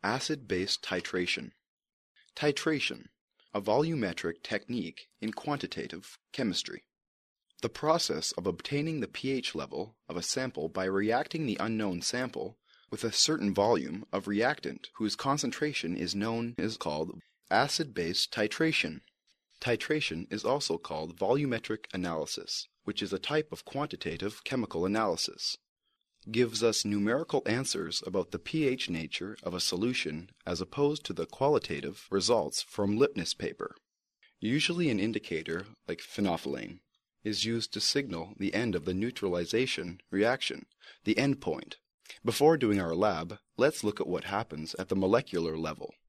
Acid-base titration. Titration, a volumetric technique in quantitative chemistry. The process of obtaining the pH level of a sample by reacting the unknown sample with a certain volume of reactant whose concentration is known is called acid-base titration. Titration is also called volumetric analysis, which is a type of quantitative chemical analysis. Gives us numerical answers about the pH nature of a solution as opposed to the qualitative results from litmus paper. Usually an indicator, like phenolphthalein, is used to signal the end of the neutralization reaction, the end point. Before doing our lab, let's look at what happens at the molecular level.